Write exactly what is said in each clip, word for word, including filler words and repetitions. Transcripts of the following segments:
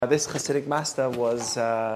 This Hasidic master was uh,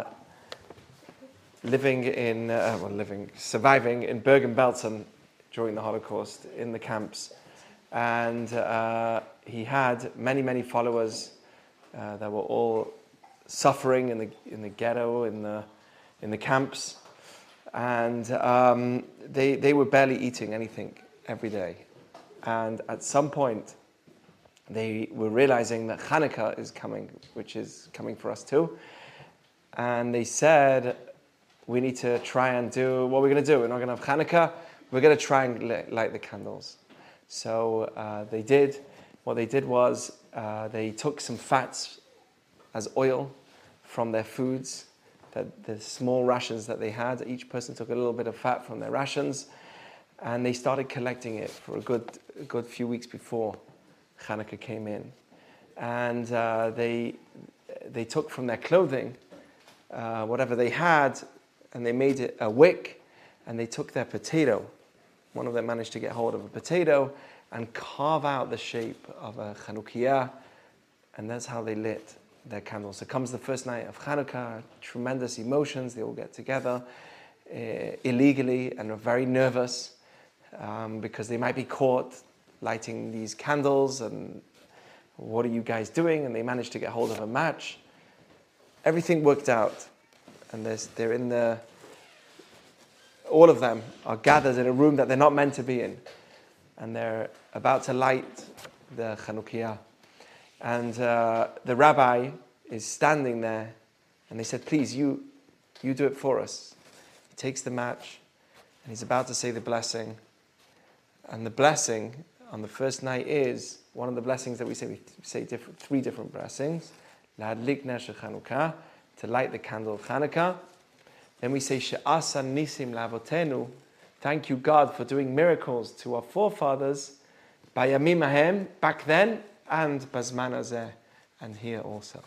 living in, uh, well, living, surviving in Bergen-Belsen during the Holocaust in the camps, and uh, he had many, many followers uh, that were all suffering in the in the ghetto, in the in the camps, and um, they they were barely eating anything every day, and at some point, they were realizing that Hanukkah is coming, which is coming for us too. And they said, we need to try and do what we're going to do. We're not going to have Hanukkah. We're going to try and light the candles. So uh, they did. What they did was uh, they took some fats as oil from their foods, that the small rations that they had. Each person took a little bit of fat from their rations, and they started collecting it for a good, a good few weeks before Hanukkah came in, and uh, they they took from their clothing uh, whatever they had, and they made it a wick, and they took their potato. One of them managed to get hold of a potato and carve out the shape of a Chanukiah, and that's how they lit their candles. So comes the first night of Hanukkah, tremendous emotions. They all get together uh, illegally and are very nervous um, because they might be caught lighting these candles, and what are you guys doing? And they managed to get hold of a match. Everything worked out, and they're in the, all of them are gathered in a room that they're not meant to be in, and they're about to light the Chanukiah. And uh, the rabbi is standing there, and they said, please, you, you do it for us. He takes the match, and he's about to say the blessing, and the blessing on the first night is one of the blessings that we say. We say different, three different blessings. L'hadlik ner shel Chanukah, to light the candle of Hanukkah. Then we say she'asa nisim la'avotenu, thank you God for doing miracles to our forefathers, bayamim hahem, back then, and bazman hazeh, and here also.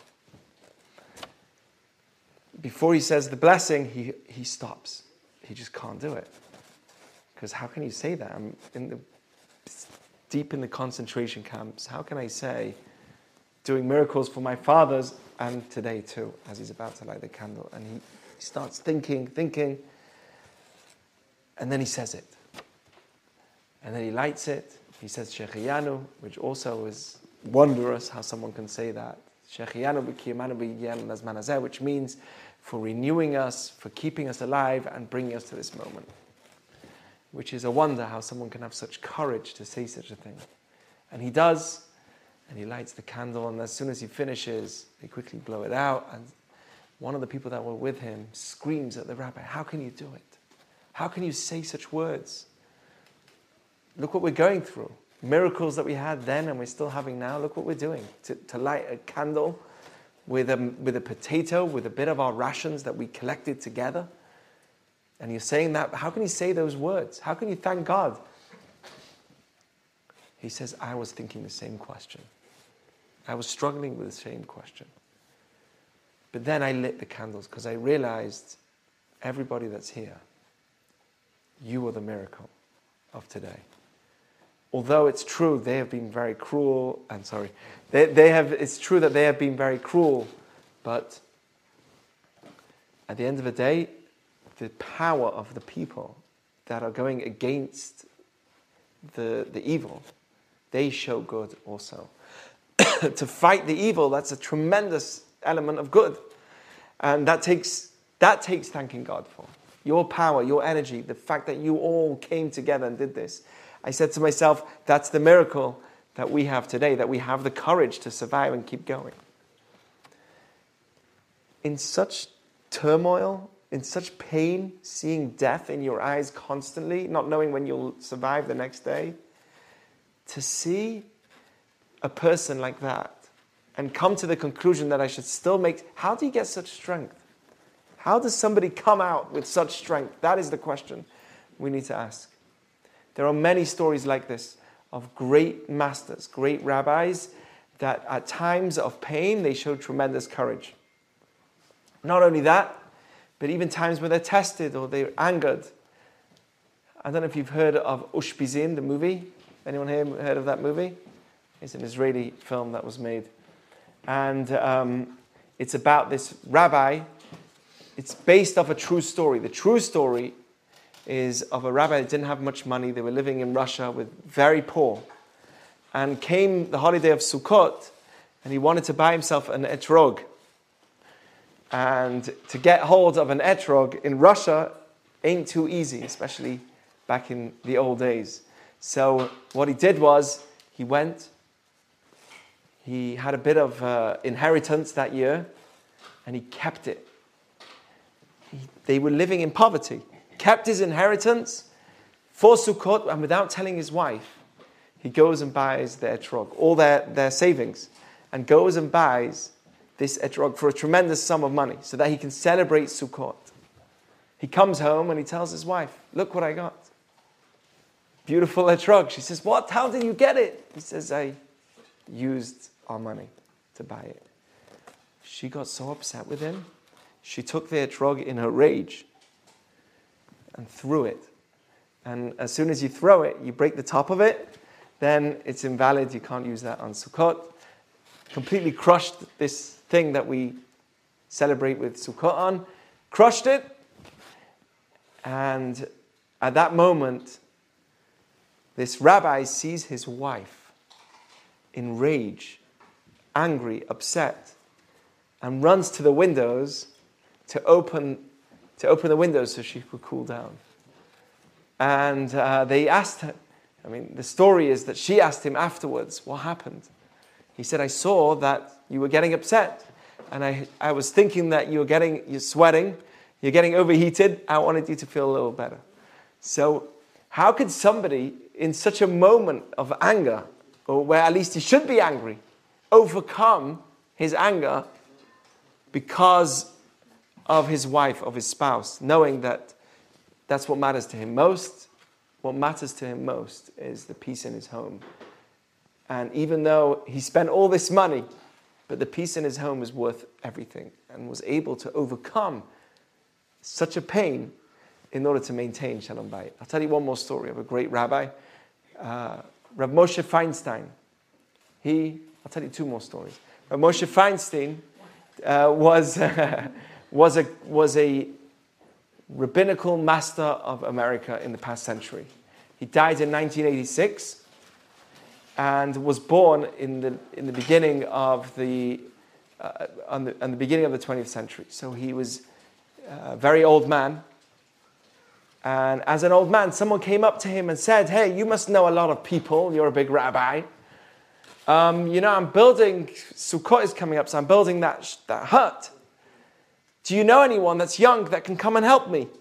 Before he says the blessing, he he stops. He just can't do it, because how can you say that? I'm in the deep in the concentration camps. How can I say doing miracles for my fathers and today too, as he's about to light the candle? And he, he starts thinking, thinking, and then he says it. And then he lights it. He says Shechianu, which also is wondrous how someone can say that. Shechianu b'kiyamanu b'yem lazman hazeh, which means for renewing us, for keeping us alive and bringing us to this moment. Which is a wonder how someone can have such courage to say such a thing. And he does, and he lights the candle, and as soon as he finishes, they quickly blow it out, and one of the people that were with him screams at the rabbi, how can you do it? How can you say such words? Look what we're going through. Miracles that we had then and we're still having now, look what we're doing. To, to light a candle with a, with a potato, with a bit of our rations that we collected together. And you're saying that, how can you say those words? How can you thank God? He says, I was thinking the same question. I was struggling with the same question. But then I lit the candles because I realized everybody that's here, you are the miracle of today. Although it's true, they have been very cruel, and sorry, they, they have, it's true that they have been very cruel, but at the end of the day, the power of the people that are going against the, the evil, they show good also. To fight the evil, that's a tremendous element of good. And that takes that takes thanking God for. Your power, your energy, the fact that you all came together and did this. I said to myself, that's the miracle that we have today, that we have the courage to survive and keep going. In such turmoil, in such pain, seeing death in your eyes constantly, not knowing when you'll survive the next day, to see a person like that and come to the conclusion that I should still make... How do you get such strength? How does somebody come out with such strength? That is the question we need to ask. There are many stories like this of great masters, great rabbis, that at times of pain, they showed tremendous courage. Not only that, but even times where they're tested or they're angered. I don't know if you've heard of Ushpizin, the movie. Anyone here heard of that movie? It's an Israeli film that was made. And um, It's about this rabbi. It's based off a true story. The true story is of a rabbi that didn't have much money. They were living in Russia with very poor. And came the holiday of Sukkot, and he wanted to buy himself an etrog. And to get hold of an etrog in Russia ain't too easy, especially back in the old days. So what he did was, he went, he had a bit of uh, inheritance that year, and he kept it. He, they were living in poverty. Kept his inheritance for Sukkot, and without telling his wife, he goes and buys the etrog, all their, their savings, and goes and buys this etrog for a tremendous sum of money, so that he can celebrate Sukkot. He comes home and he tells his wife, look what I got. Beautiful etrog. She says, what? How did you get it? He says, I used our money to buy it. She got so upset with him, she took the etrog in her rage and threw it. And as soon as you throw it, you break the top of it, then it's invalid. You can't use that on Sukkot. Completely crushed this thing that we celebrate with Sukkot on. Crushed it. And at that moment, this rabbi sees his wife in rage, angry, upset, and runs to the windows to open to open the windows so she could cool down. And uh, they asked her, I mean, the story is that she asked him afterwards, what happened? He said, I saw that you were getting upset, and I I was thinking that you were getting, you're sweating, you're getting overheated, I wanted you to feel a little better. So how could somebody in such a moment of anger, or where at least he should be angry, overcome his anger because of his wife, of his spouse, knowing that that's what matters to him most? What matters to him most is the peace in his home. And even though he spent all this money, but the peace in his home is worth everything, and was able to overcome such a pain in order to maintain Shalom Bayit. I'll tell you one more story of a great rabbi, uh, Rav Moshe Feinstein. He, I'll tell you two more stories. Rav Moshe Feinstein uh, was uh, was a was a rabbinical master of America in the past century. He died in nineteen eighty-six and was born in the in the beginning of the uh, on the on the beginning of the twentieth century. So he was a very old man. And as an old man, someone came up to him and said, hey, you must know a lot of people. You're a big rabbi. Um, you know, I'm building, Sukkot is coming up, so I'm building that, that hut. Do you know anyone that's young that can come and help me?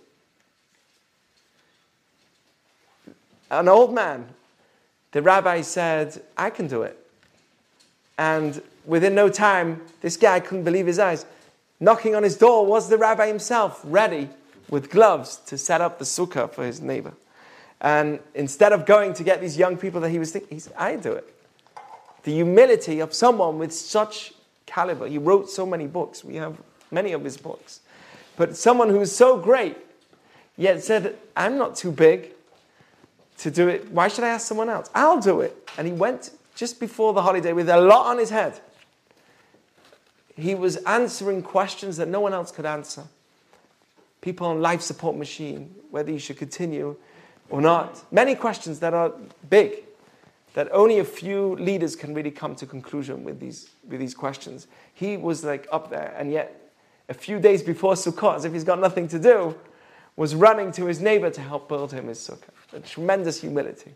An old man. The rabbi said, I can do it. And within no time, this guy couldn't believe his eyes. Knocking on his door was the rabbi himself, ready with gloves to set up the sukkah for his neighbor. And instead of going to get these young people that he was thinking, he said, I do it. The humility of someone with such caliber. He wrote so many books. We have many of his books. But someone who is so great, yet said, I'm not too big to do it. Why should I ask someone else? I'll do it. And he went just before the holiday with a lot on his head. He was answering questions that no one else could answer. People on life support machine, whether you should continue or not. Many questions that are big, that only a few leaders can really come to conclusion with these with these questions. He was like up there, and yet a few days before Sukkot, as if he's got nothing to do, was running to his neighbor to help build him his sukkah. A tremendous humility.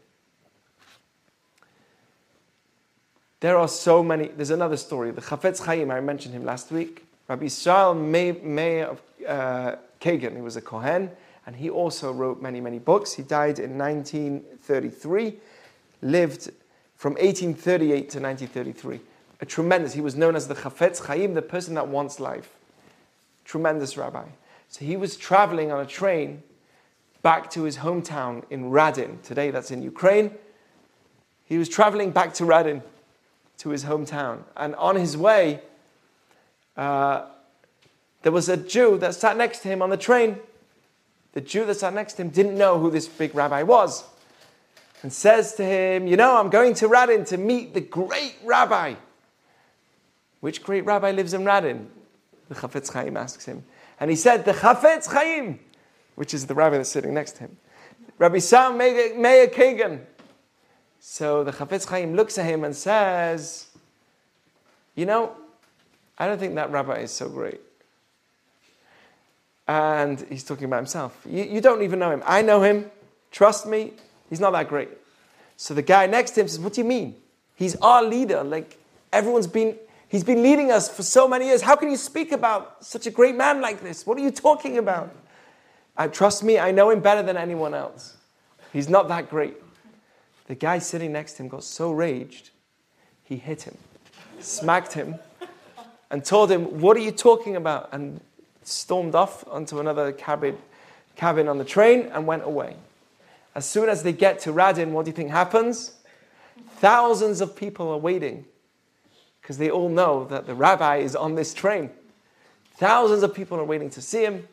There are so many. There's another story. The Chafetz Chaim, I mentioned him last week. Rabbi Israel Meir of uh, Kagan, he was a Kohen, and he also wrote many, many books. He died in nineteen thirty-three, lived from eighteen thirty-eight to nineteen thirty-three. A tremendous, he was known as the Chafetz Chaim, the person that wants life. Tremendous rabbi. So he was traveling on a train back to his hometown in Radin. Today that's in Ukraine. He was traveling back to Radin, to his hometown. And on his way, uh, there was a Jew that sat next to him on the train. The Jew that sat next to him didn't know who this big rabbi was. And says to him, you know, I'm going to Radin to meet the great rabbi. Which great rabbi lives in Radin? The Chafetz Chaim asks him. And he said, the Chafetz Chaim, which is the rabbi that's sitting next to him. Rabbi Sam Meir Kagan. So the Chafetz Chaim looks at him and says, you know, I don't think that rabbi is so great. And he's talking about himself. You, you don't even know him. I know him. Trust me, he's not that great. So the guy next to him says, what do you mean? He's our leader. Like, everyone's been, he's been leading us for so many years. How can you speak about such a great man like this? What are you talking about? I, trust me, I know him better than anyone else. He's not that great. The guy sitting next to him got so raged, he hit him, smacked him, and told him, what are you talking about? And stormed off onto another cabin, cabin on the train and went away. As soon as they get to Radin, what do you think happens? Thousands of people are waiting because they all know that the rabbi is on this train. Thousands of people are waiting to see him.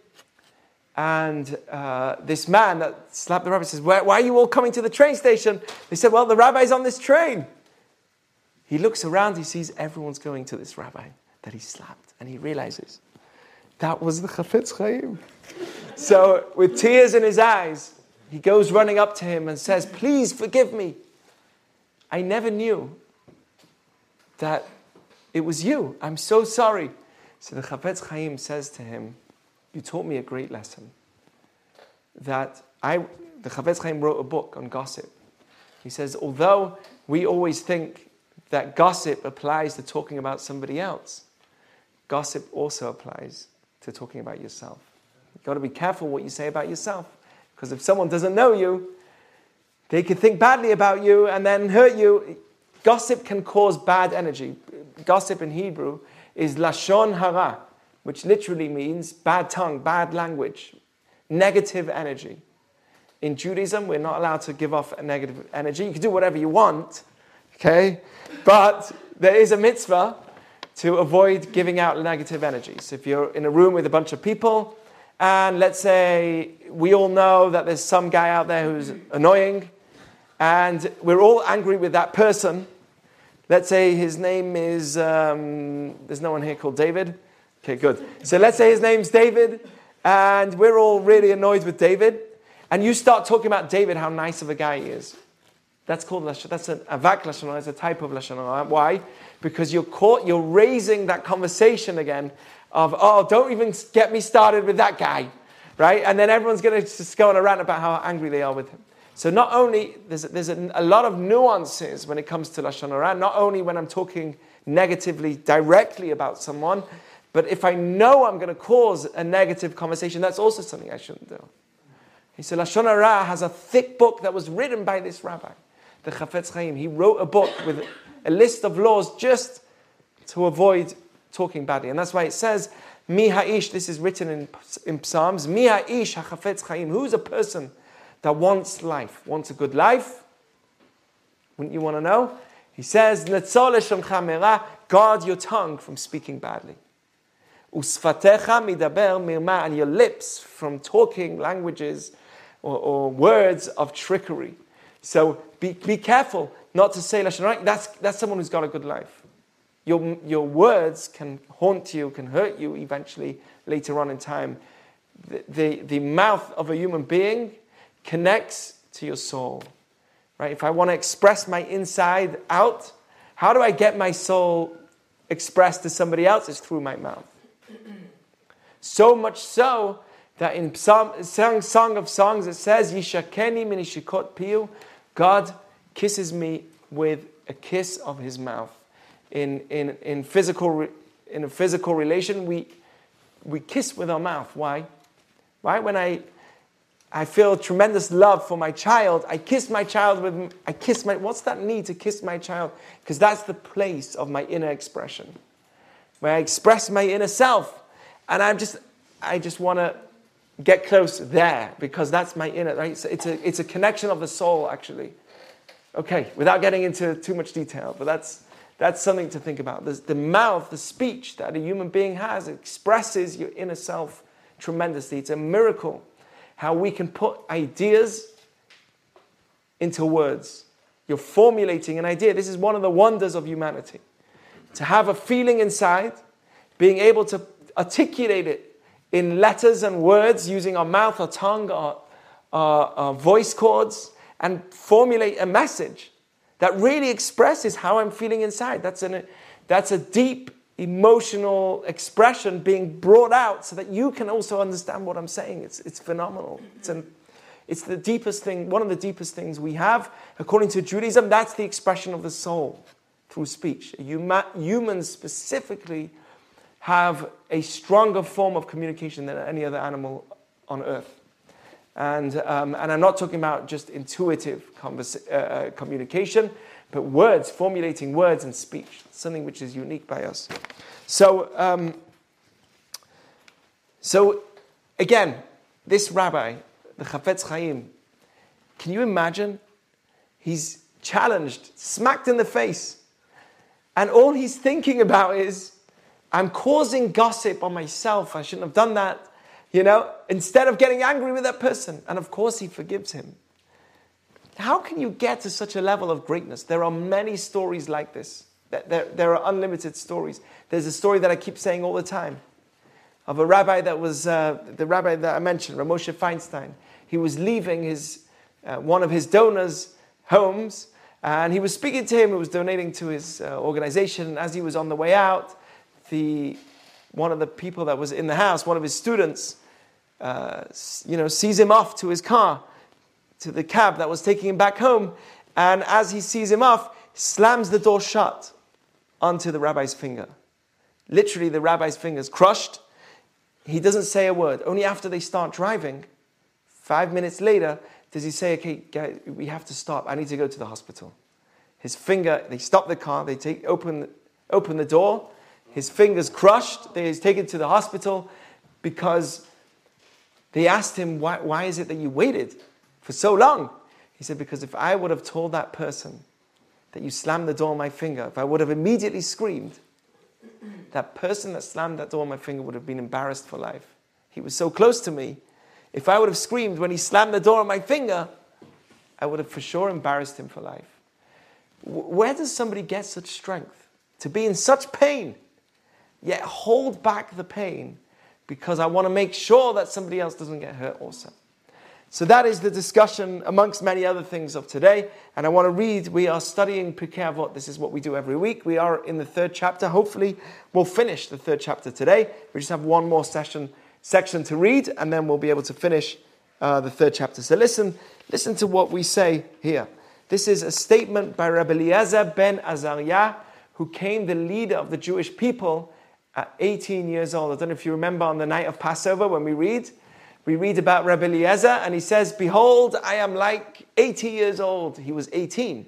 And uh, this man that slapped the rabbi says, why, why are you all coming to the train station? They said, well, the rabbi's on this train. He looks around, he sees everyone's going to this rabbi that he slapped. And he realizes, that was the Chafetz Chaim. So with tears in his eyes, he goes running up to him and says, please forgive me. I never knew that it was you. I'm so sorry. So the Chafetz Chaim says to him, you taught me a great lesson. That I, the Chafetz Chaim wrote a book on gossip. He says, although we always think that gossip applies to talking about somebody else, gossip also applies to talking about yourself. You've got to be careful what you say about yourself. Because if someone doesn't know you, they could think badly about you and then hurt you. Gossip can cause bad energy. Gossip in Hebrew is lashon hara, which literally means bad tongue, bad language, negative energy. In Judaism, we're not allowed to give off a negative energy. You can do whatever you want, okay? But there is a mitzvah to avoid giving out negative energy. So if you're in a room with a bunch of people, and let's say we all know that there's some guy out there who's annoying, and we're all angry with that person. Let's say his name is, um, there's no one here called David. Okay, good. So let's say his name's David, and we're all really annoyed with David, and you start talking about David, how nice of a guy he is. That's called, that's an avak lashon hara, it's a type of lashon hara. Why? Because you're caught, you're raising that conversation again of, oh, don't even get me started with that guy, right? And then everyone's going to just go on a rant about how angry they are with him. So not only, there's, there's a, a lot of nuances when it comes to lashon hara, not only when I'm talking negatively directly about someone, but if I know I'm going to cause a negative conversation, that's also something I shouldn't do. He said, lashon hara has a thick book that was written by this rabbi, the Chafetz Chaim. He wrote a book with a list of laws just to avoid talking badly. And that's why it says, Mi ha'ish, this is written in, in Psalms, Mi ha'ish ha'chafetz chaim. Who's a person that wants life, wants a good life? Wouldn't you want to know? He says, Netzol leshoncha merah, guard your tongue from speaking badly. Usfatecha midaber mirma, and your lips from talking languages or, or words of trickery. So be, be careful not to say lashon hara. That's, that's someone who's got a good life. Your, your words can haunt you, can hurt you eventually later on in time. The, the, the mouth of a human being connects to your soul. Right? If I want to express my inside out, how do I get my soul expressed to somebody else? It's through my mouth. So much so that in Psalm, Song of Songs it says, Yishakeni min ishikot piu, God kisses me with a kiss of his mouth. In in in physical in a physical relation, we we kiss with our mouth. Why? Right? When I I feel tremendous love for my child, I kiss my child with I kiss my. What's that need to kiss my child? Because that's the place of my inner expression, where I express my inner self, and I'm just I just want to get close there because that's my inner. Right? So it's a it's a connection of the soul, actually. Okay, without getting into too much detail, but that's. That's something to think about. The, the mouth, the speech that a human being has expresses your inner self tremendously. It's a miracle how we can put ideas into words. You're formulating an idea. This is one of the wonders of humanity. To have a feeling inside, being able to, articulate it in letters and words using our mouth, our tongue, our, our, our voice cords, and formulate a message that really expresses how I'm feeling inside. That's, an, that's a deep emotional expression being brought out so that you can also understand what I'm saying. It's, it's phenomenal. It's, an, it's the deepest thing, one of the deepest things we have. According to Judaism, that's the expression of the soul through speech. Huma, humans specifically have a stronger form of communication than any other animal on earth. And, um, and I'm not talking about just intuitive conversa- uh, communication, but words, formulating words and speech, something which is unique by us. So, um, so again, this rabbi, the Chafetz Chaim, can you imagine? He's challenged, smacked in the face, and all he's thinking about is, I'm causing gossip on myself. I shouldn't have done that. You know, instead of getting angry with that person. And of course he forgives him. How can you get to such a level of greatness? There are many stories like this. There, there are unlimited stories. There's a story that I keep saying all the time of a rabbi that was, uh, the rabbi that I mentioned, Rav Moshe Feinstein. He was leaving his uh, one of his donors' homes, and he was speaking to him, he was donating to his uh, organization, and as he was on the way out, the one of the people that was in the house, one of his students, uh, you know, sees him off to his car, to the cab that was taking him back home. And as he sees him off, slams the door shut onto the rabbi's finger. Literally, the rabbi's finger's crushed. He doesn't say a word. Only after they start driving, five minutes later, does he say, okay, guys, we have to stop. I need to go to the hospital. His finger, they stop the car, they take open, open the door. His finger's crushed. He's taken to the hospital because they asked him, why, why is it that you waited for so long? He said, because if I would have told that person that you slammed the door on my finger, if I would have immediately screamed, that person that slammed that door on my finger would have been embarrassed for life. He was so close to me. If I would have screamed when he slammed the door on my finger, I would have for sure embarrassed him for life. Where does somebody get such strength to be in such pain, yet hold back the pain because I want to make sure that somebody else doesn't get hurt also? So that is the discussion amongst many other things of today. And I want to read, we are studying Pirkei Avot. This is what we do every week. We are in the third chapter. Hopefully we'll finish the third chapter today. We just have one more session, section to read, and then we'll be able to finish uh, the third chapter. So listen, listen to what we say here. This is a statement by Rabbi Eliezer ben Azariah, who became the leader of the Jewish people at eighteen years old. I don't know if you remember on the night of Passover when we read, we read about Rabbi Eliezer, and he says, behold, I am like eighty years old. He was eighteen.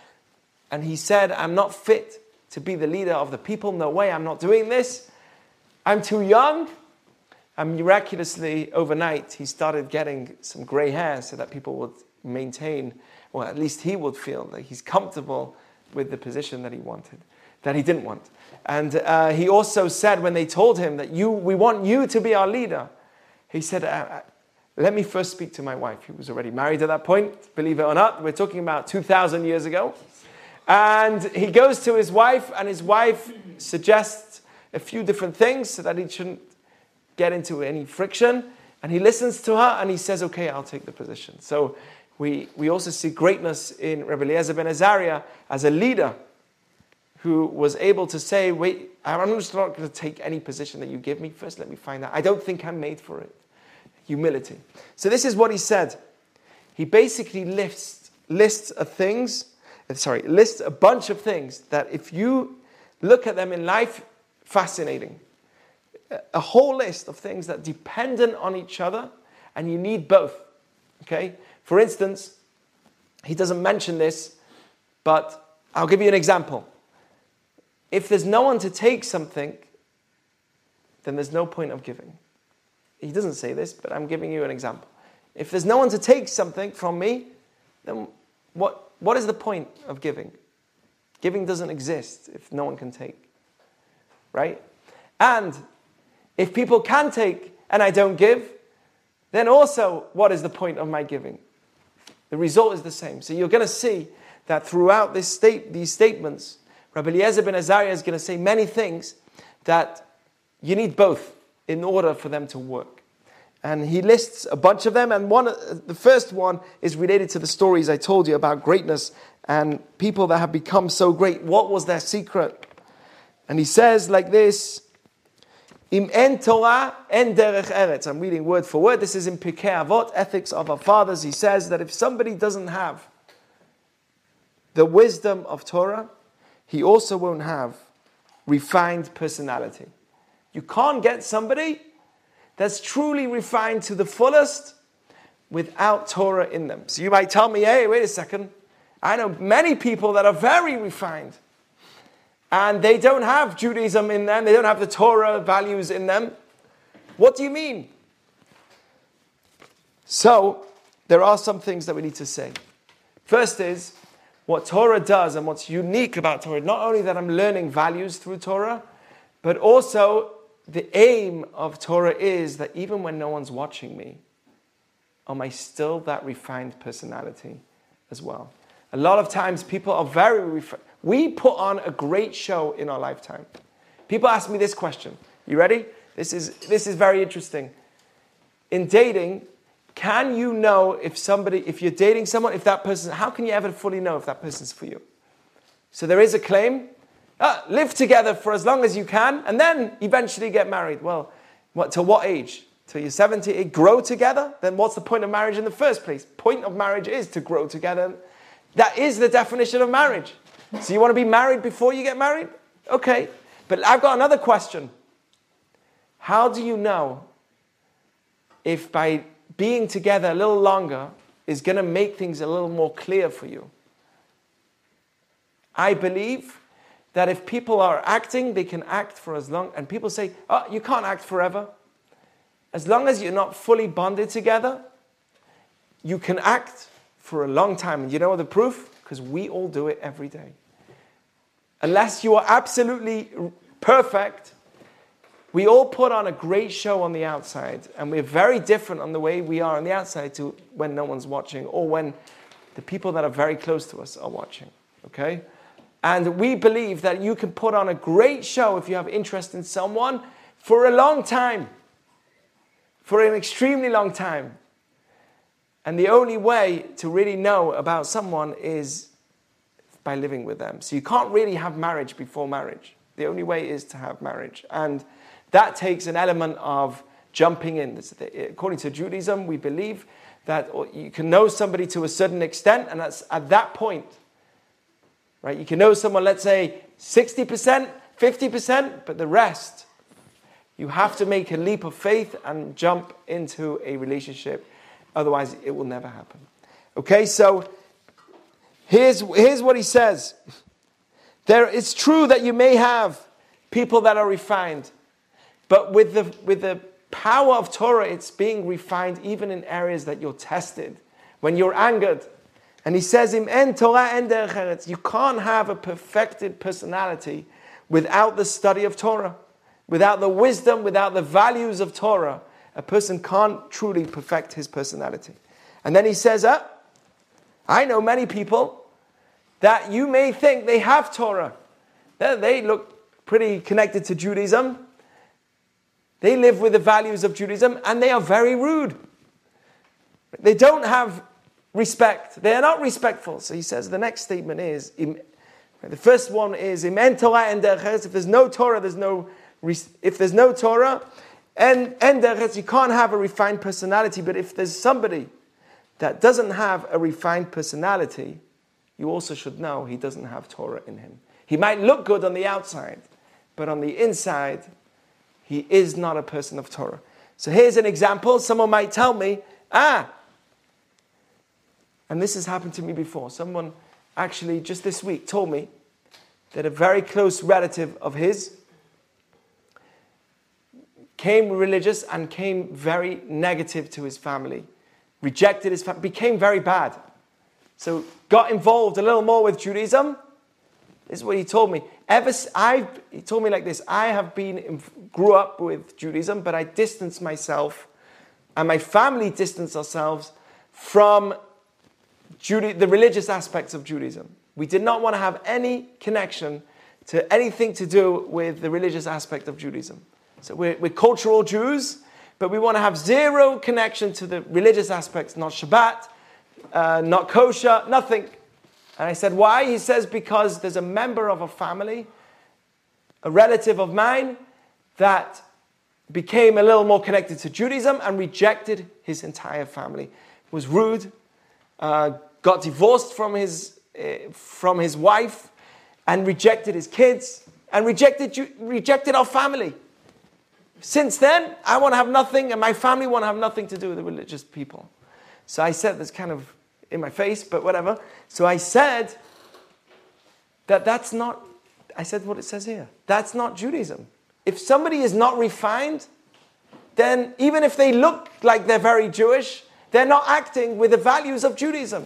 And he said, I'm not fit to be the leader of the people. No way, I'm not doing this. I'm too young. And miraculously, overnight, he started getting some gray hair so that people would maintain, or at least he would feel that he's comfortable with the position that he wanted, that he didn't want. And uh, he also said when they told him that you, we want you to be our leader, he said, uh, let me first speak to my wife. He was already married at that point, believe it or not. We're talking about two thousand years ago. And he goes to his wife, and his wife suggests a few different things so that he shouldn't get into any friction. And he listens to her, and he says, okay, I'll take the position. So we, we also see greatness in Rabbi Eliezer ben Azariah as a leader who was able to say, wait, I'm just not going to take any position that you give me. First, let me find out. I don't think I'm made for it. Humility. So this is what he said. He basically lists, lists of things, sorry, lists a bunch of things that if you look at them in life, fascinating. A whole list of things that are dependent on each other, and you need both. Okay? For instance, he doesn't mention this, but I'll give you an example. If there's no one to take something, then there's no point of giving. He doesn't say this, but I'm giving you an example. If there's no one to take something from me, then what, what is the point of giving? Giving doesn't exist if no one can take. Right? And if people can take and I don't give, then also what is the point of my giving? The result is the same. So you're going to see that throughout this state, these statements, Rabbi Eliezer ben Azariah is going to say many things that you need both in order for them to work. And he lists a bunch of them, and one, the first one is related to the stories I told you about greatness and people that have become so great. What was their secret? And he says like this, Im en Torah en derech eretz. I'm reading word for word. This is in Pirkei Avot, Ethics of Our Fathers. He says that if somebody doesn't have the wisdom of Torah, he also won't have refined personality. You can't get somebody that's truly refined to the fullest without Torah in them. So you might tell me, hey, wait a second. I know many people that are very refined and they don't have Judaism in them. They don't have the Torah values in them. What do you mean? So there are some things that we need to say. First is, what Torah does and what's unique about Torah, not only that I'm learning values through Torah, but also the aim of Torah is that even when no one's watching me, am I still that refined personality as well? A lot of times people are very refined. We put on a great show in our lifetime. People ask me this question. You ready? This is, this is very interesting. In dating, can you know if somebody, if you're dating someone, if that person, how can you ever fully know if that person's for you? So there is a claim, ah, live together for as long as you can, and then eventually get married. Well, what, to what age? Till you're seventy, grow together? Then what's the point of marriage in the first place? Point of marriage is to grow together. That is the definition of marriage. So you want to be married before you get married? Okay. But I've got another question. How do you know if by being together a little longer is going to make things a little more clear for you? I believe that if people are acting, they can act for as long, and people say, oh, you can't act forever. As long as you're not fully bonded together, you can act for a long time. And you know the proof? Because we all do it every day. Unless you are absolutely perfect, we all put on a great show on the outside, and we're very different on the way we are on the outside to when no one's watching, or when the people that are very close to us are watching. Okay? And we believe that you can put on a great show if you have interest in someone for a long time. For an extremely long time. And the only way to really know about someone is by living with them. So you can't really have marriage before marriage. The only way is to have marriage. And that takes an element of jumping in. According to Judaism, we believe that you can know somebody to a certain extent, and that's at that point. Right? You can know someone, let's say, sixty percent, fifty percent, but the rest, you have to make a leap of faith and jump into a relationship. Otherwise, it will never happen. Okay, so here's, here's what he says. There, it's true that you may have people that are refined, but with the, with the power of Torah, it's being refined even in areas that you're tested, when you're angered. And he says, Im en Torah en derech eretz. You can't have a perfected personality without the study of Torah. Without the wisdom, without the values of Torah, a person can't truly perfect his personality. And then he says, ah, I know many people that you may think they have Torah. They look pretty connected to Judaism. They live with the values of Judaism, and they are very rude. They don't have respect. They are not respectful. So he says the next statement is, the first one is, Im en Torah en derech eretz. If there's no Torah, there's no If there's no Torah, and, and you can't have a refined personality. But if there's somebody that doesn't have a refined personality, you also should know he doesn't have Torah in him. He might look good on the outside, but on the inside, he is not a person of Torah. So here's an example. Someone might tell me, ah, and this has happened to me before. Someone actually just this week told me that a very close relative of his came religious and came very negative to his family, rejected his family, became very bad. So got involved a little more with Judaism. This is what he told me. Ever, I, he told me like this, I have been, grew up with Judaism, but I distanced myself, and my family distanced ourselves from Juda- the religious aspects of Judaism. We did not want to have any connection to anything to do with the religious aspect of Judaism. So we're, we're cultural Jews, but we want to have zero connection to the religious aspects, not Shabbat, uh, not kosher, nothing. And I said, why? He says, because there's a member of a family, a relative of mine, that became a little more connected to Judaism and rejected his entire family. Was rude, uh, got divorced from his uh, from his wife, and rejected his kids, and rejected rejected our family. Since then, I want to have nothing, and my family want to have nothing to do with the religious people. So I said, that's kind of in my face, but whatever. So I said that that's not, I said what it says here. That's not Judaism. If somebody is not refined, then even if they look like they're very Jewish, they're not acting with the values of Judaism.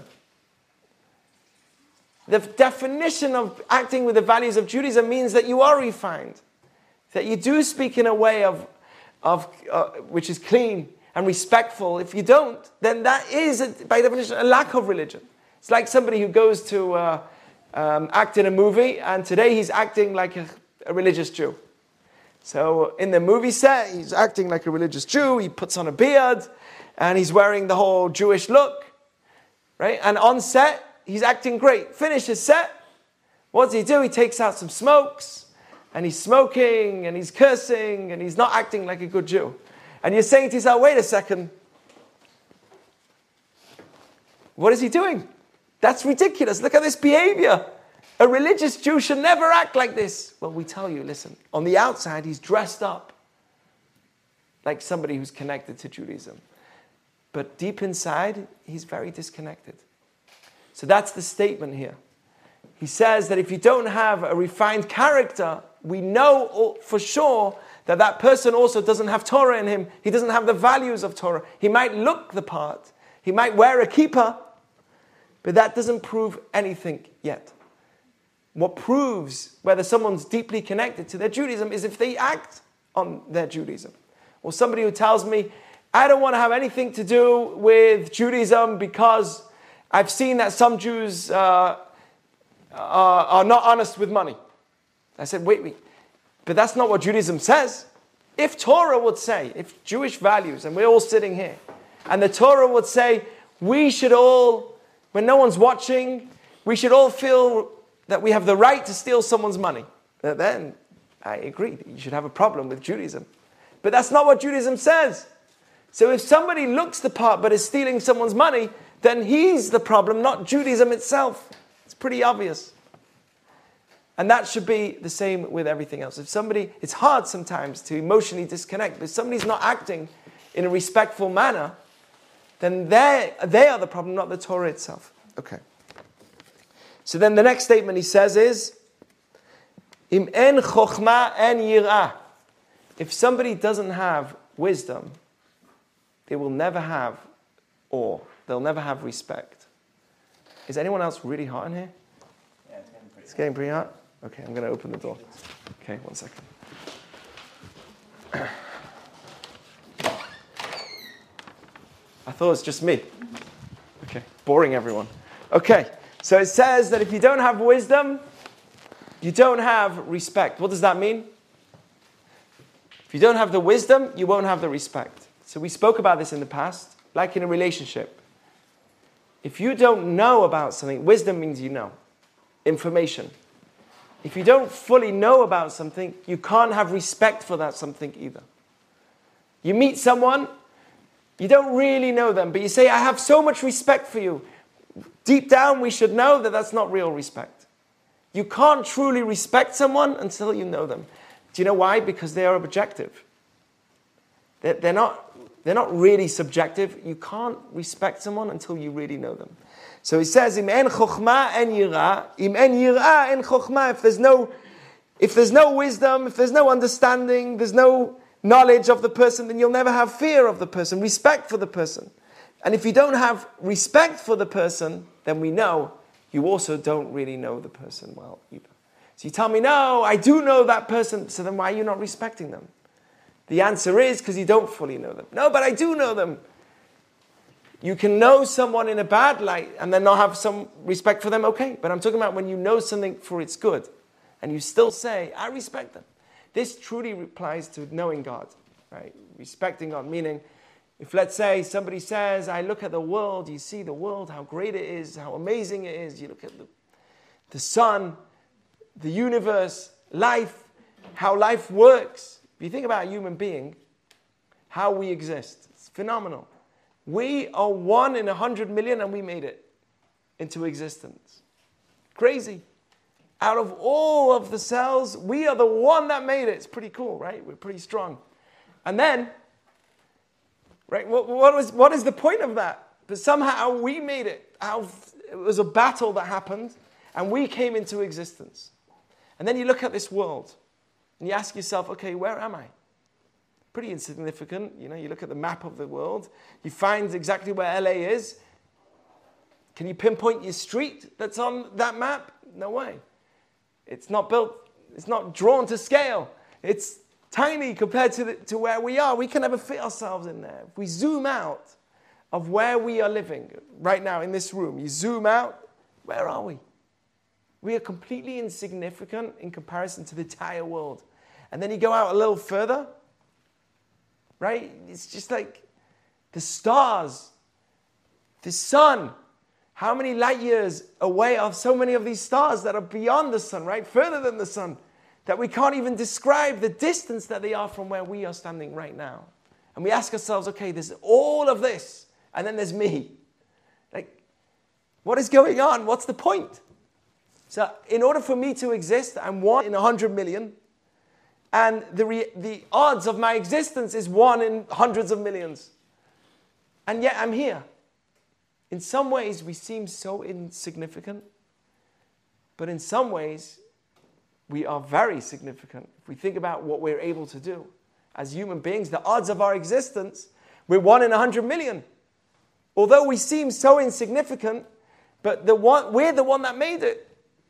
The definition of acting with the values of Judaism means that you are refined, that you do speak in a way of, of uh, which is clean and respectful. If you don't, then that is, a, by definition, a lack of religion. It's like somebody who goes to uh, um, act in a movie, and today he's acting like a, a religious Jew. So in the movie set, he's acting like a religious Jew. He puts on a beard, and he's wearing the whole Jewish look, right? And on set, he's acting great. Finish his set. What does he do? He takes out some smokes, and he's smoking, and he's cursing, and he's not acting like a good Jew. And you're saying to yourself, wait a second. What is he doing? That's ridiculous. Look at this behavior. A religious Jew should never act like this. Well, we tell you, listen, on the outside, he's dressed up like somebody who's connected to Judaism. But deep inside, he's very disconnected. So that's the statement here. He says that if you don't have a refined character, we know for sure that that person also doesn't have Torah in him. He doesn't have the values of Torah. He might look the part. He might wear a kippah, but that doesn't prove anything yet. What proves whether someone's deeply connected to their Judaism is if they act on their Judaism. Or somebody who tells me, I don't want to have anything to do with Judaism because I've seen that some Jews uh, are, are not honest with money. I said, wait, wait. But that's not what Judaism says. If Torah would say, if Jewish values, and we're all sitting here, and the Torah would say, we should all, when no one's watching, we should all feel that we have the right to steal someone's money, then I agree. You should have a problem with Judaism. But that's not what Judaism says. So if somebody looks the part but is stealing someone's money, then he's the problem, not Judaism itself. It's pretty obvious. And that should be the same with everything else. If somebody, it's hard sometimes to emotionally disconnect, but if somebody's not acting in a respectful manner, then they they are the problem, not the Torah itself. Okay. So then the next statement he says is, Im en chokhmah en yirah. If somebody doesn't have wisdom, they will never have awe. They'll never have respect. Is anyone else really hot in here? Yeah, it's getting pretty It's getting pretty hot? Okay, I'm going to open the door. Okay, one second. I thought it was just me. Okay, boring everyone. Okay, so it says that if you don't have wisdom, you don't have respect. What does that mean? If you don't have the wisdom, you won't have the respect. So we spoke about this in the past, like in a relationship. If you don't know about something, wisdom means you know. Information. If you don't fully know about something, you can't have respect for that something either. You meet someone, you don't really know them, but you say, I have so much respect for you. Deep down, we should know that that's not real respect. You can't truly respect someone until you know them. Do you know why? Because they are objective. They're, they're not, they're not really subjective. You can't respect someone until you really know them. So he says, Im en chokhmah en yirah, im en yirah en chokhmah. If there's no, if there's no wisdom, if there's no understanding, there's no knowledge of the person, then you'll never have fear of the person, respect for the person. And if you don't have respect for the person, then we know you also don't really know the person well either. So you tell me, no, I do know that person, so then why are you not respecting them? The answer is because you don't fully know them. No, but I do know them. You can know someone in a bad light and then not have some respect for them, okay. But I'm talking about when you know something for its good and you still say, I respect them. this truly applies to knowing God, right? Respecting God, meaning, if let's say somebody says, I look at the world, you see the world, how great it is, how amazing it is. You look at the, the sun, the universe, life, how life works. If you think about a human being, how we exist, it's phenomenal. We are one in a hundred million and we made it into existence. Crazy. Out of all of the cells, we are the one that made it. It's pretty cool, right? We're pretty strong. And then, right, what, what, was, what is the point of that? But somehow we made it. How, it was a battle that happened, and we came into existence. And then you look at this world, and you ask yourself, okay, where am I? Pretty insignificant. You know, you look at the map of the world, you find exactly where L A is. Can you pinpoint your street that's on that map? No way. It's not built, it's not drawn to scale. It's tiny compared to, the, to where we are. We can never fit ourselves in there. If we zoom out of where we are living right now in this room, you zoom out, where are we? We are completely insignificant in comparison to the entire world. And then you go out a little further, right? It's just like the stars, the sun. How many light years away are so many of these stars that are beyond the sun, right? Further than the sun, that we can't even describe the distance that they are from where we are standing right now. And we ask ourselves, okay, there's all of this, and then there's me. Like, what is going on? What's the point? So in order for me to exist, I'm one in a hundred million, and the, re- the odds of my existence is one in hundreds of millions. And yet I'm here. In some ways, we seem so insignificant, but in some ways, we are very significant. If we think about what we're able to do as human beings, the odds of our existence, we're one in a hundred million. Although we seem so insignificant, but the one, we're the one that made it.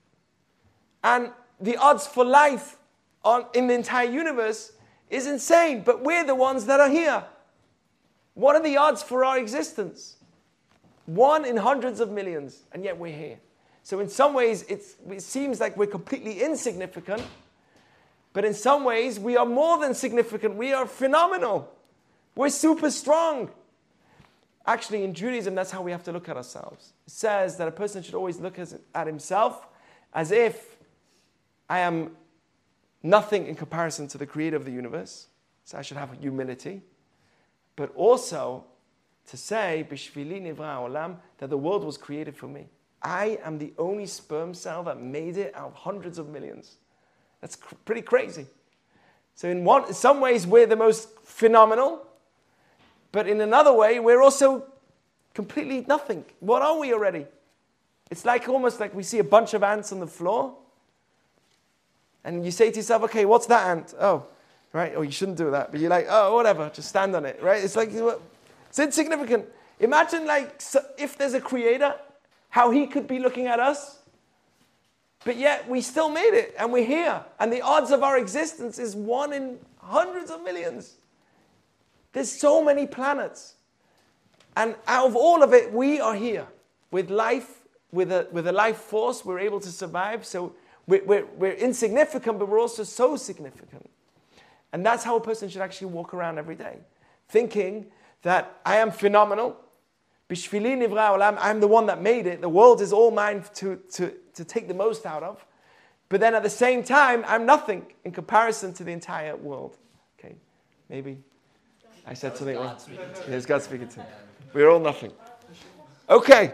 And the odds for life on, in the entire universe is insane, but we're the ones that are here. What are the odds for our existence? One in hundreds of millions, and yet we're here. So in some ways, it's, it seems like we're completely insignificant, but in some ways, we are more than significant. We are phenomenal. We're super strong. Actually, in Judaism, that's how we have to look at ourselves. It says that a person should always look as, at himself as if I am nothing in comparison to the creator of the universe. So I should have humility. But also, to say, Bishvili nivra olam, that the world was created for me. I am the only sperm cell that made it out of hundreds of millions. That's cr- pretty crazy. So in, one, in some ways, we're the most phenomenal, but in another way, we're also completely nothing. What are we already? It's like almost like we see a bunch of ants on the floor, and you say to yourself, okay, what's that ant? Oh, right, oh, you shouldn't do that. But you're like, oh, whatever, just stand on it, right? It's like, it's insignificant. Imagine like if there's a creator, how he could be looking at us, but yet we still made it and we're here. And the odds of our existence is one in hundreds of millions. There's so many planets. And out of all of it, we are here with life, with a, with a life force. We're able to survive. So we're, we're, we're insignificant, but we're also so significant. And that's how a person should actually walk around every day, thinking that I am phenomenal. Bishvili nivra olam, I'm the one that made it. The world is all mine to, to, to take the most out of. But then at the same time, I'm nothing in comparison to the entire world. Okay, maybe I said something wrong. There's God speaking to me. We're all nothing. Okay.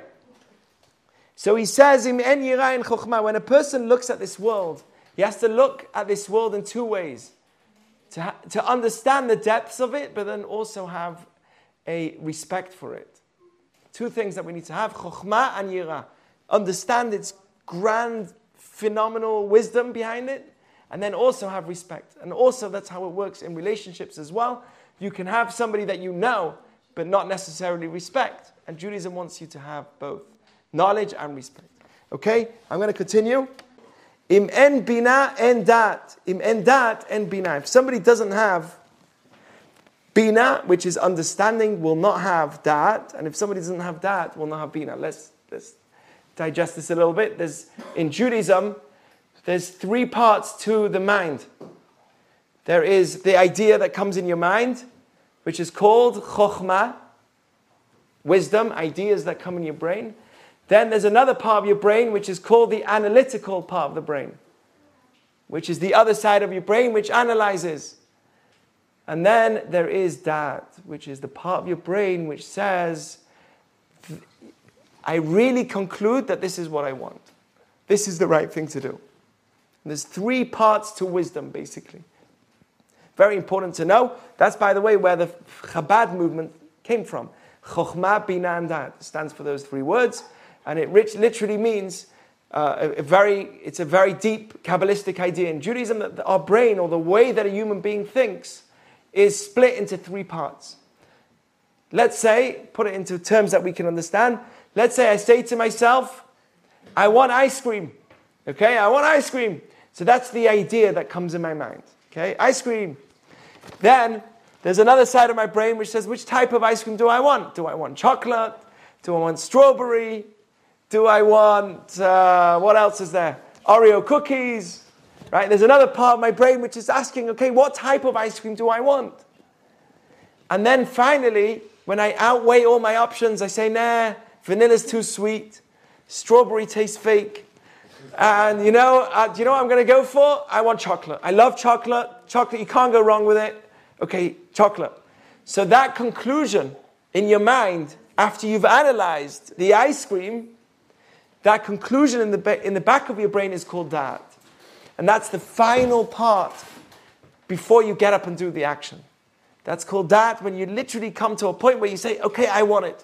So he says, Im en yira in chokhmah, when a person looks at this world, he has to look at this world in two ways. To, ha- to understand the depths of it, but then also have a respect for it. Two things that we need to have, chokhmah and yira. Understand its grand, phenomenal wisdom behind it, and then also have respect. And also that's how it works in relationships as well. You can have somebody that you know, but not necessarily respect. And Judaism wants you to have both knowledge and respect. Okay, I'm going to continue. Im en bina en dat. Im en dat en bina. If somebody doesn't have bina, which is understanding, will not have dat. And if somebody doesn't have dat, will not have bina. Let's, let's digest this a little bit. There's, in Judaism, there's three parts to the mind. There is the idea that comes in your mind, which is called chokhmah, wisdom, ideas that come in your brain. Then there's another part of your brain which is called the analytical part of the brain, which is the other side of your brain which analyzes. And then there is dat, which is the part of your brain which says, I really conclude that this is what I want. This is the right thing to do. And there's three parts to wisdom, basically. Very important to know. That's, by the way, where the Chabad movement came from. Chokhmah, Bina, and Dat stands for those three words. And it rich, literally means uh, a, a very, it's a very deep Kabbalistic idea in Judaism that our brain, or the way that a human being thinks, is split into three parts. Let's say, put it into terms that we can understand. Let's say I say to myself, I want ice cream. Okay, I want ice cream. So that's the idea that comes in my mind. Okay, ice cream. Then there's another side of my brain which says, which type of ice cream do I want? Do I want chocolate? Do I want strawberry? Do I want, uh, what else is there? Oreo cookies. Right? There's another part of my brain which is asking, okay, what type of ice cream do I want? And then finally, when I outweigh all my options, I say, nah, vanilla's too sweet. Strawberry tastes fake. And you know, uh, do you know what I'm going to go for? I want chocolate. I love chocolate. Chocolate, you can't go wrong with it. Okay, chocolate. So that conclusion in your mind, after you've analyzed the ice cream, that conclusion in the, ba- in the back of your brain is called dat. And that's the final part before you get up and do the action. That's called dat, when you literally come to a point where you say, okay, I want it.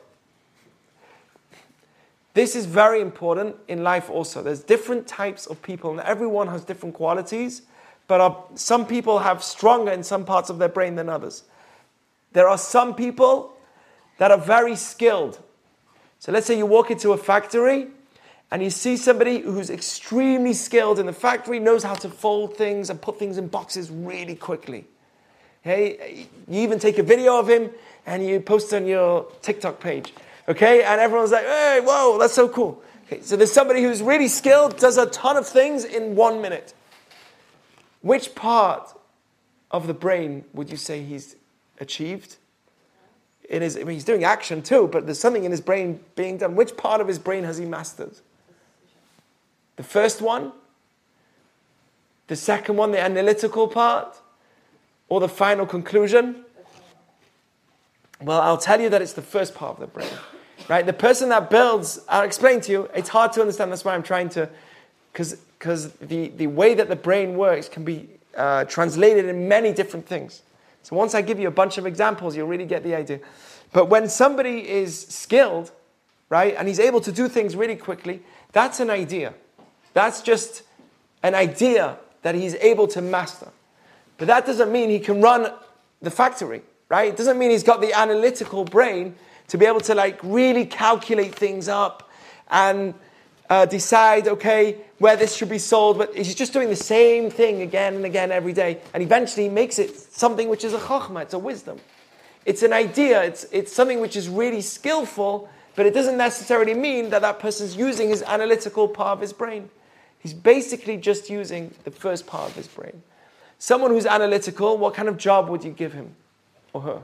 This is very important in life also. There's different types of people, and everyone has different qualities, but are, some people have stronger in some parts of their brain than others. There are some people that are very skilled. So let's say you walk into a factory, and you see somebody who's extremely skilled in the factory, knows how to fold things and put things in boxes really quickly. Hey, you even take a video of him and you post it on your TikTok page. Okay, and everyone's like, hey, whoa, that's so cool. Okay, so there's somebody who's really skilled, does a ton of things in one minute. Which part of the brain would you say he's achieved? It is, I mean, he's doing action too, but there's something in his brain being done. Which part of his brain has he mastered? The first one? The second one, the analytical part? Or the final conclusion? Well, I'll tell you that it's the first part of the brain. Right? The person that builds, I'll explain to you, it's hard to understand, that's why I'm trying to, because because the, the way that the brain works can be uh, translated in many different things. So once I give you a bunch of examples, you'll really get the idea. But when somebody is skilled, right, and he's able to do things really quickly, that's an idea. That's just an idea that he's able to master. But that doesn't mean he can run the factory, right? It doesn't mean he's got the analytical brain to be able to like really calculate things up and uh, decide, okay, where this should be sold. But he's just doing the same thing again and again every day. And eventually he makes it something which is a chokhmah, it's a wisdom. It's an idea, it's, it's something which is really skillful, but it doesn't necessarily mean that that person's using his analytical part of his brain. He's basically just using the first part of his brain. Someone who's analytical, what kind of job would you give him or her?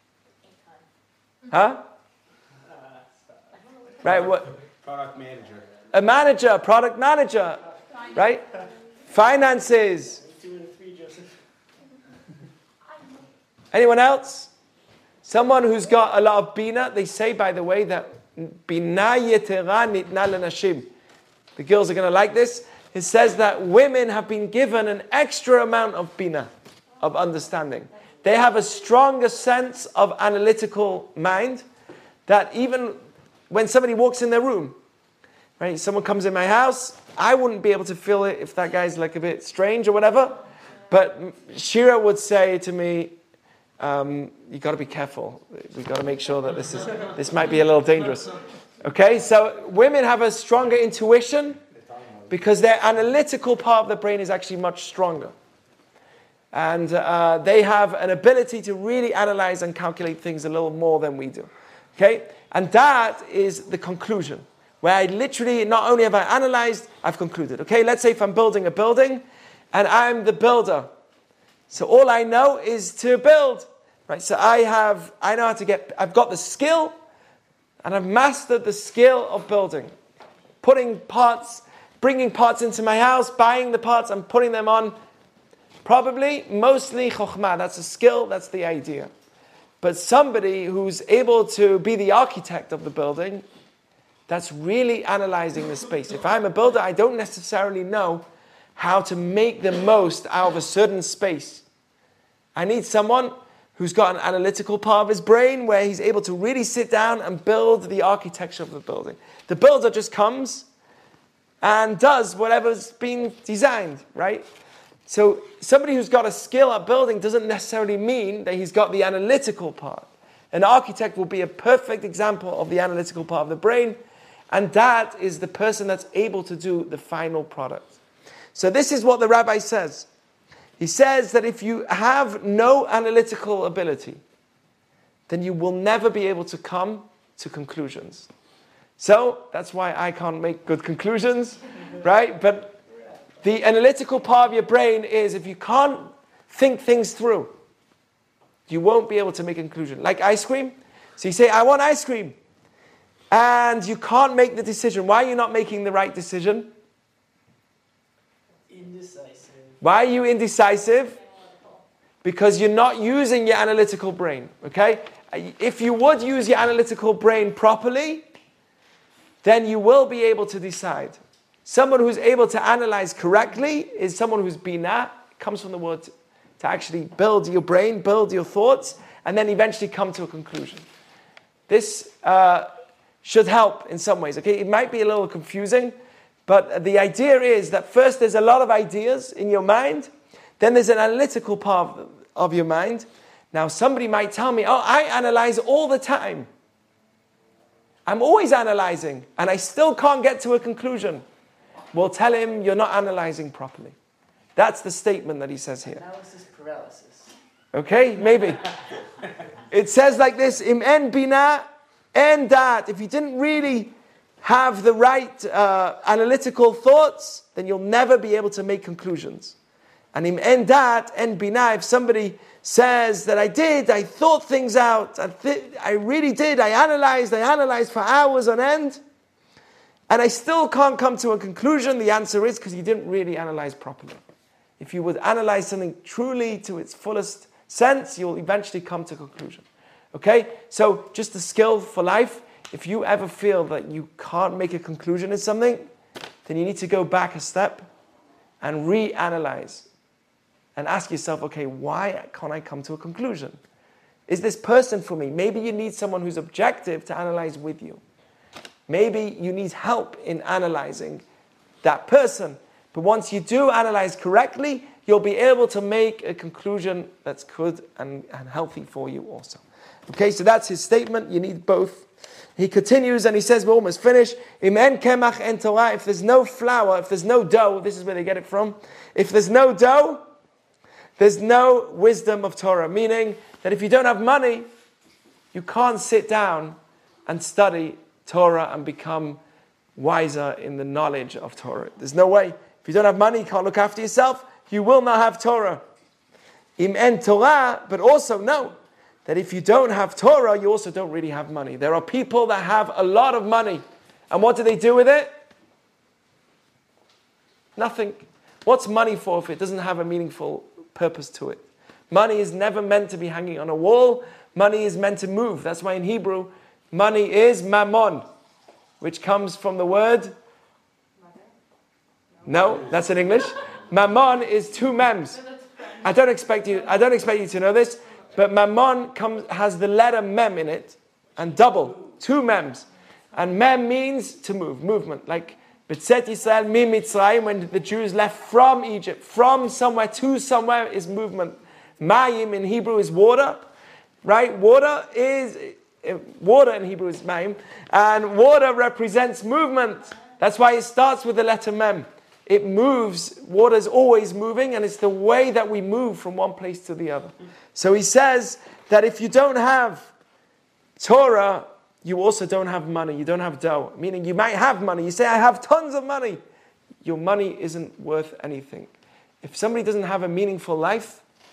Huh? Right, what? Product manager. A manager, product manager, right? Finances. Anyone else? Someone who's got a lot of bina. They say, by the way, that bina yetera nitna lenashim. The girls are going to like this. It says that women have been given an extra amount of bina, of understanding. They have a stronger sense of analytical mind that even when somebody walks in their room, right? Someone comes in my house, I wouldn't be able to feel it if that guy's like a bit strange or whatever. But Shira would say to me, um, you got to be careful. We've got to make sure that this is this might be a little dangerous. Okay, so women have a stronger intuition because their analytical part of the brain is actually much stronger. And uh, they have an ability to really analyze and calculate things a little more than we do. Okay, and that is the conclusion, where I literally, not only have I analyzed, I've concluded. Okay, let's say if I'm building a building, and I'm the builder. So all I know is to build. Right? So I have, I know how to get, I've got the skill, and I've mastered the skill of building. Putting parts, bringing parts into my house, buying the parts and putting them on. Probably, mostly chokhmah. That's a skill, that's the idea. But somebody who's able to be the architect of the building, that's really analyzing the space. If I'm a builder, I don't necessarily know how to make the most out of a certain space. I need someone who's got an analytical part of his brain where he's able to really sit down and build the architecture of the building. The builder just comes and does whatever's been designed, right? So somebody who's got a skill at building doesn't necessarily mean that he's got the analytical part. An architect will be a perfect example of the analytical part of the brain, and that is the person that's able to do the final product. So this is what the rabbi says. He says that if you have no analytical ability, then you will never be able to come to conclusions. So that's why I can't make good conclusions, right? But the analytical part of your brain is, if you can't think things through, you won't be able to make a conclusion. Like ice cream. So you say, I want ice cream. And you can't make the decision. Why are you not making the right decision? Indecisive. Why are you indecisive? Because you're not using your analytical brain, okay? If you would use your analytical brain properly, then you will be able to decide. Someone who's able to analyze correctly is someone who's bina. It comes from the word to actually build your brain, build your thoughts, and then eventually come to a conclusion. This uh, should help in some ways, okay? It might be a little confusing, but the idea is that first there's a lot of ideas in your mind, then there's an analytical part of, of your mind. Now somebody might tell me, oh, I analyze all the time. I'm always analyzing, and I still can't get to a conclusion. Well, tell him you're not analyzing properly. That's the statement that he says here. Analysis paralysis. Okay, maybe. It says like this, Im en bina en dat. If you didn't really have the right uh, analytical thoughts, then you'll never be able to make conclusions. And im en dat, en bina, if somebody says that I did, I thought things out, I, th- I really did, I analyzed, I analyzed for hours on end, and I still can't come to a conclusion, the answer is because you didn't really analyze properly. If you would analyze something truly to its fullest sense, you'll eventually come to a conclusion. Okay? So, just a skill for life. If you ever feel that you can't make a conclusion in something, then you need to go back a step and reanalyze. And ask yourself, okay, why can't I come to a conclusion? Is this person for me? Maybe you need someone who's objective to analyze with you. Maybe you need help in analyzing that person. But once you do analyze correctly, you'll be able to make a conclusion that's good and, and healthy for you also. Okay, so that's his statement. You need both. He continues and he says, we're almost finished. Im en kemach en Torah. If there's no flour, if there's no dough, this is where they get it from. If there's no dough, there's no wisdom of Torah. Meaning that if you don't have money, you can't sit down and study Torah and become wiser in the knowledge of Torah. There's no way. If you don't have money, you can't look after yourself, you will not have Torah. Im en Torah, but also know that if you don't have Torah, you also don't really have money. There are people that have a lot of money. And what do they do with it? Nothing. What's money for if it doesn't have a meaningful purpose to it? Money is never meant to be hanging on a wall. Money is meant to move. That's why in Hebrew, money is mammon, which comes from the word... No, that's in English. Mammon is two mems. I don't expect you, I don't expect you to know this, but mammon comes, has the letter mem in it, and double, two mems. And mem means to move, movement. Like, B'tzet Yisrael mi Mitzrayim, when the Jews left from Egypt, from somewhere to somewhere is movement. Mayim in Hebrew is water, right? Water is, water in Hebrew is mayim, and water represents movement. That's why it starts with the letter mem. It moves, water is always moving, and it's the way that we move from one place to the other. So he says that if you don't have Torah, you also don't have money, you don't have dough. Meaning you might have money, you say, I have tons of money. Your money isn't worth anything. If somebody doesn't have a meaningful life,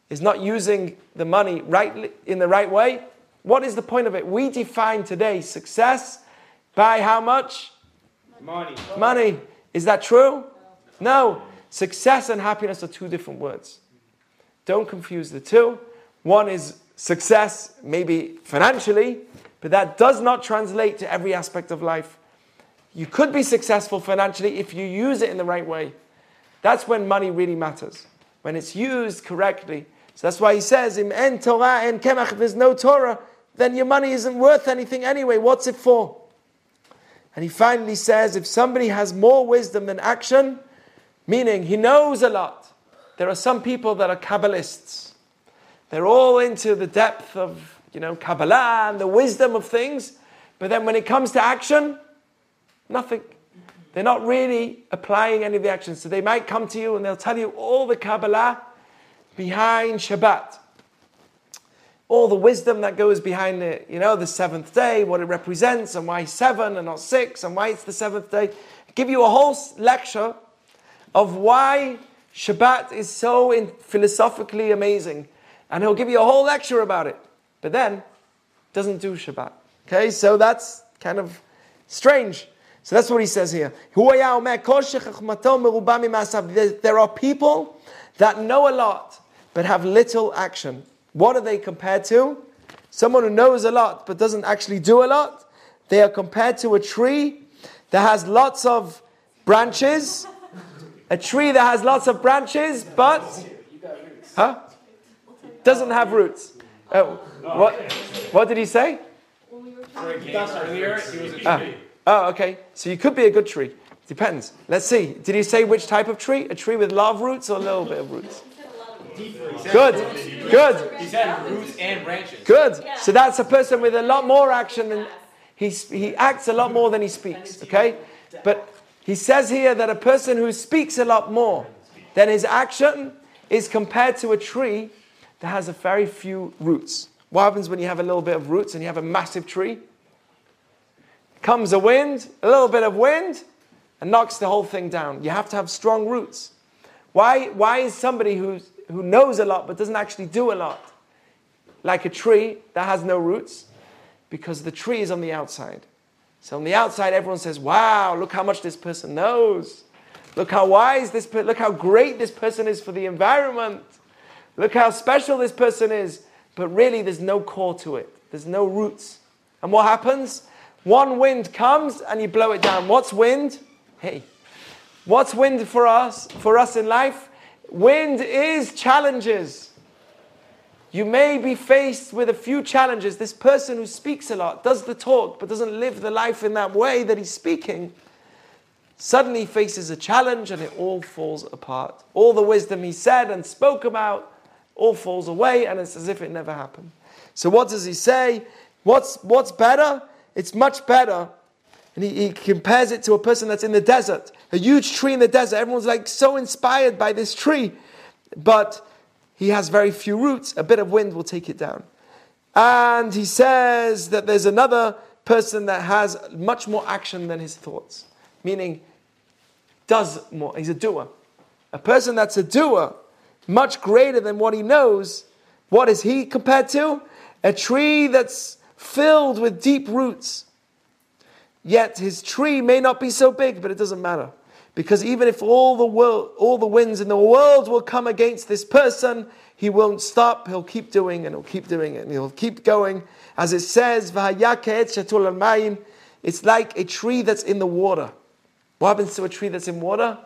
is not using the money right in the right way, what is the point of it? We define today success by how much? Money. Money. Is that true? No. Success and happiness are two different words. Don't confuse the two. One is success, maybe financially, but that does not translate to every aspect of life. You could be successful financially if you use it in the right way. That's when money really matters. When it's used correctly. So that's why he says, "Im en Torah en kemach," if there's no Torah, then your money isn't worth anything anyway. What's it for? And he finally says, if somebody has more wisdom than action, meaning he knows a lot. There are some people that are Kabbalists. They're all into the depth of, you know, Kabbalah and the wisdom of things. But then when it comes to action, nothing. They're not really applying any of the actions. So they might come to you and they'll tell you all the Kabbalah behind Shabbat. All the wisdom that goes behind it, you know, the seventh day, what it represents, and why seven and not six, and why it's the seventh day. Give you a whole lecture of why Shabbat is so in, philosophically amazing. And he'll give you a whole lecture about it. But then, doesn't do Shabbat. Okay, so that's kind of strange. So that's what he says here. There are people that know a lot, but have little action. What are they compared to? Someone who knows a lot, but doesn't actually do a lot. They are compared to a tree that has lots of branches. A tree that has lots of branches, but huh? Doesn't have roots. Oh, what? What did he say? Earlier, he was a Ah. tree. Oh, okay. So you could be a good tree. Depends. Let's see. Did he say which type of tree? A tree with a lot of roots or a little bit of roots? Good. Good. He said roots and branches. Good. So that's a person with a lot more action than he he acts a lot more than he speaks. Okay, but he says here that a person who speaks a lot more than his action is compared to a tree that has a very few roots. What happens when you have a little bit of roots and you have a massive tree? Comes a wind, a little bit of wind, and knocks the whole thing down. You have to have strong roots. Why? Why is somebody who's who knows a lot but doesn't actually do a lot like a tree that has no roots? Because the tree is on the outside. So on the outside, everyone says, wow, look how much this person knows. Look how wise this person, look how great this person is for the environment. Look how special this person is. But really, there's no core to it. There's no roots. And what happens? One wind comes and you blow it down. What's wind? Hey. What's wind for us, for us in life? Wind is challenges. You may be faced with a few challenges. This person who speaks a lot, does the talk, but doesn't live the life in that way that he's speaking, suddenly faces a challenge and it all falls apart. All the wisdom he said and spoke about all falls away and it's as if it never happened. So what does he say? What's, what's better? It's much better. And he, he compares it to a person that's in the desert. A huge tree in the desert. Everyone's like so inspired by this tree. But he has very few roots. A bit of wind will take it down. And he says that there's another person that has much more action than his thoughts. Meaning, does more. He's a doer. A person that's a doer, much greater than what he knows. What is he compared to? A tree that's filled with deep roots. Yet his tree may not be so big, but it doesn't matter. Because even if all the world, all the winds in the world will come against this person, he won't stop. He'll keep doing and he'll keep doing it. And he'll keep going. As it says, it's like a tree that's in the water. What happens to a tree that's in water?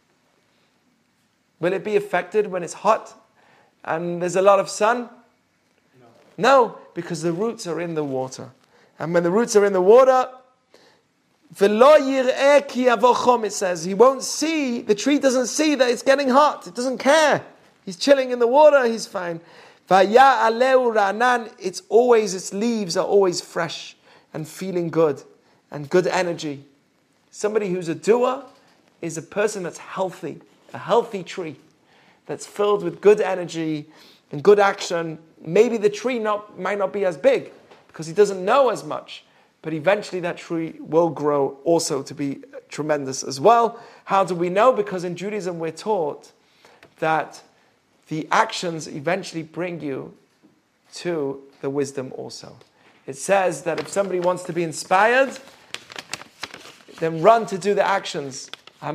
Will it be affected when it's hot and there's a lot of sun? No, no, because the roots are in the water. And when the roots are in the water, it says, he won't see, the tree doesn't see that it's getting hot. It doesn't care. He's chilling in the water, he's fine. It's always, its leaves are always fresh and feeling good and good energy. Somebody who's a doer is a person that's healthy, a healthy tree that's filled with good energy and good action. Maybe the tree not, might not be as big because he doesn't know as much. But eventually that tree will grow also to be tremendous as well. How do we know? Because in Judaism we're taught that the actions eventually bring you to the wisdom also. It says that if somebody wants to be inspired, then run to do the actions.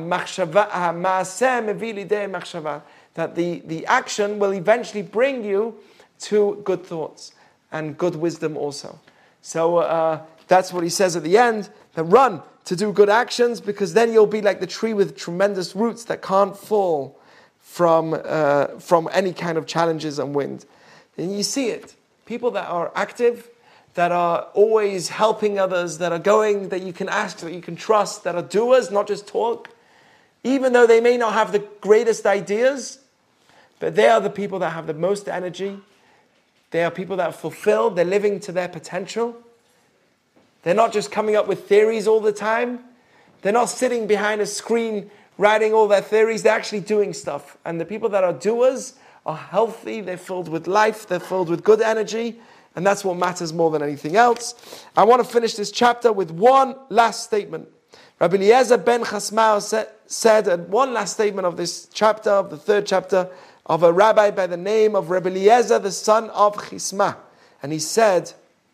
That the, the action will eventually bring you to good thoughts and good wisdom also. So uh, that's what he says at the end, that run to do good actions, because then you'll be like the tree with tremendous roots that can't fall from, uh, from any kind of challenges and wind. And you see it. People that are active, that are always helping others, that are going, that you can ask, that you can trust, that are doers, not just talk. Even though they may not have the greatest ideas, but they are the people that have the most energy. They are people that are fulfilled. They're living to their potential. They're not just coming up with theories all the time. They're not sitting behind a screen writing all their theories. They're actually doing stuff. And the people that are doers are healthy. They're filled with life. They're filled with good energy. And that's what matters more than anything else. I want to finish this chapter with one last statement. Rabbi Eliezer ben Chasmao said, said and one last statement of this chapter, of the third chapter, of a rabbi by the name of Rabbi Eliezer, the son of Chisma. And he said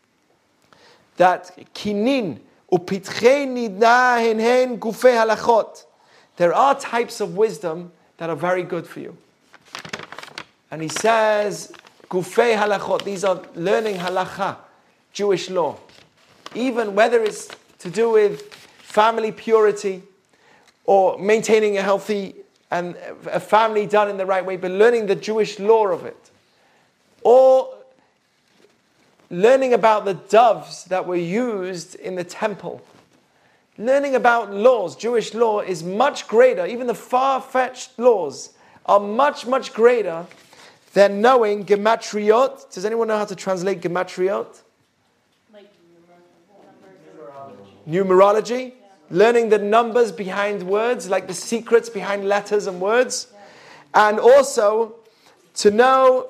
that kinin upitchei nidna hen hen gufei halachot. There are types of wisdom that are very good for you. And he says, Gufei halachot, these are learning halacha, Jewish law. Even whether it's to do with family purity or maintaining a healthy and a family done in the right way, but learning the Jewish law of it. Or learning about the doves that were used in the temple. Learning about laws, Jewish law is much greater, even the far-fetched laws are much, much greater than knowing gematriot. Does anyone know how to translate gematriot? Like numerology. Numerology. Yeah. Learning the numbers behind words, like the secrets behind letters and words. Yeah. And also to know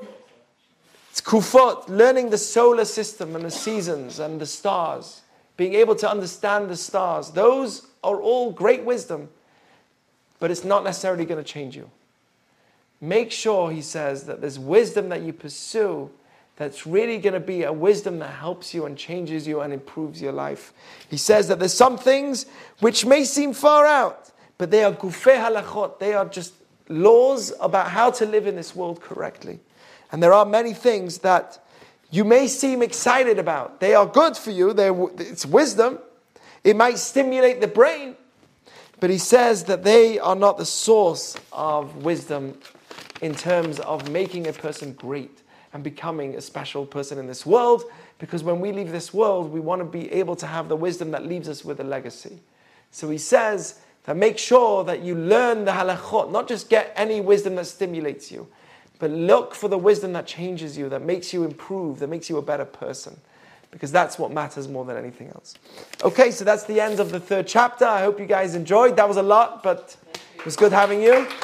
tkufot, learning the solar system and the seasons and the stars. Being able to understand the stars. Those are all great wisdom, but it's not necessarily going to change you. Make sure, he says, that there's wisdom that you pursue that's really going to be a wisdom that helps you and changes you and improves your life. He says that there's some things which may seem far out, but they are gufei halachot. They are just laws about how to live in this world correctly. And there are many things that you may seem excited about. They are good for you. They're, it's wisdom. It might stimulate the brain. But he says that they are not the source of wisdom in terms of making a person great and becoming a special person in this world. Because when we leave this world, we want to be able to have the wisdom that leaves us with a legacy. So he says that make sure that you learn the halachot, not just get any wisdom that stimulates you, but look for the wisdom that changes you, that makes you improve, that makes you a better person. Because that's what matters more than anything else. Okay, so that's the end of the third chapter. I hope you guys enjoyed. That was a lot, but it was good having you.